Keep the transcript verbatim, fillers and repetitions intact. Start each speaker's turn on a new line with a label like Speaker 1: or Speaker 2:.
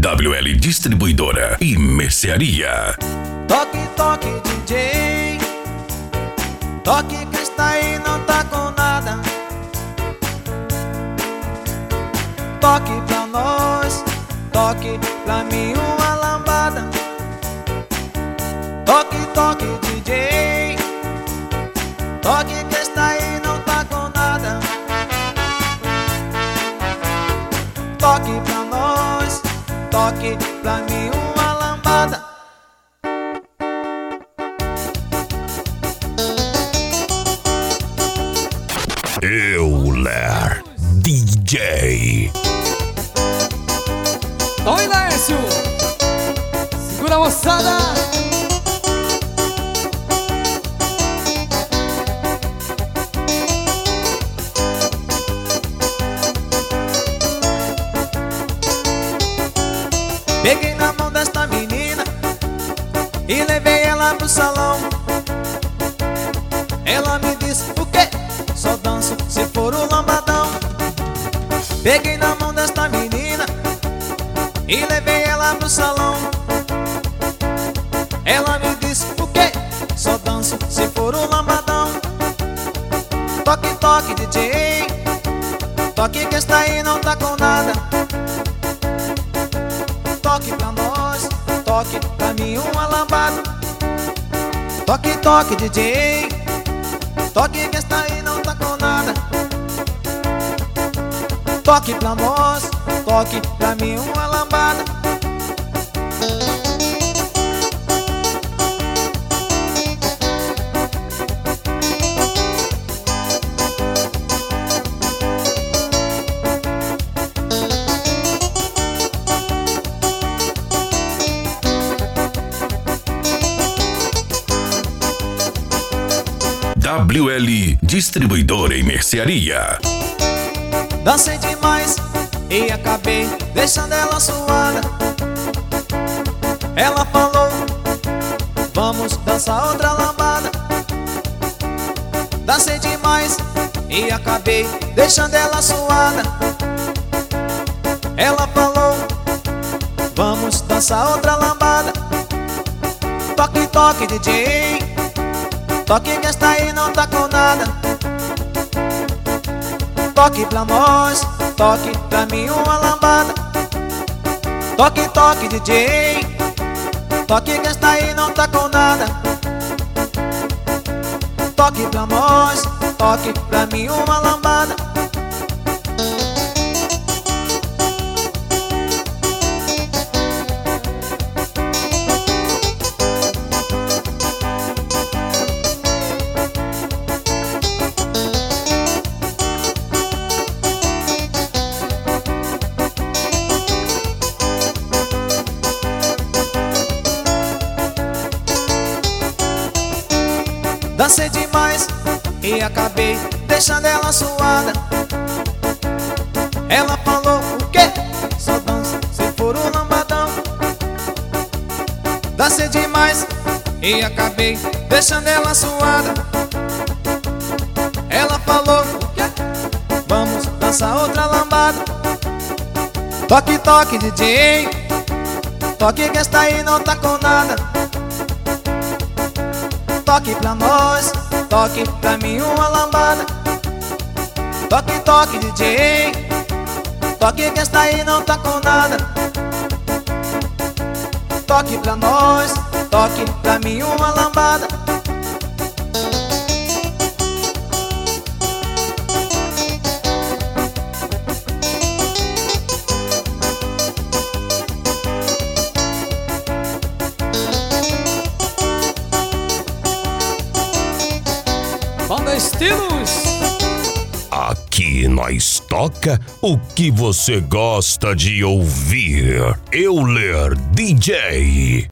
Speaker 1: W L Distribuidora e Mercearia.
Speaker 2: Toque, toque, D J. Toque que está aí, não tá com nada. Toque pra nós, toque pra mim uma lambada. Toque, toque, D J. Toque que está aí, não tá com nada. Toque pra nós, toque pra mim uma lambada.
Speaker 1: Euler D J.
Speaker 3: Oi, Lécio! Segura a moçada!
Speaker 2: Peguei na mão desta menina e levei ela pro salão. Ela me disse, o quê? Só danço se for o lambadão. Peguei na mão desta menina e levei ela pro salão. Ela me disse, o quê? Só danço se for o lambadão. Toque, toque, D J. Toque que está aí, não tá com nada. Toque pra nós, toque pra mim uma lambada. Toque, toque, D J. Toque que está aí, não tá com nada. Toque pra nós, toque pra mim uma lambada.
Speaker 1: W L Distribuidora e Mercearia.
Speaker 2: Dancei demais e acabei deixando ela suada. Ela falou, vamos dançar outra lambada. Dancei demais e acabei deixando ela suada. Ela falou, vamos dançar outra lambada. Toque, toque, D J. Toque que está aí, não tá com nada. Toque pra nós, toque pra mim uma lambada. Toque, toque, D J. Toque que está aí, não tá com nada. Toque pra nós, toque pra mim uma lambada. Dancei demais e acabei deixando ela suada. Ela falou, o quê? Só dança se for o lambadão. Dancei demais e acabei deixando ela suada. Ela falou, o quê? Vamos dançar outra lambada. Toque, toque, D J. Toque que está aí, não tá com nada. Toque pra nós, toque pra mim uma lambada. Toque, toque, D J. Toque que está aí, não tá com nada. Toque pra nós, toque pra mim uma lambada.
Speaker 3: Banda Estilos.
Speaker 1: Aqui nós toca o que você gosta de ouvir. Euler D J.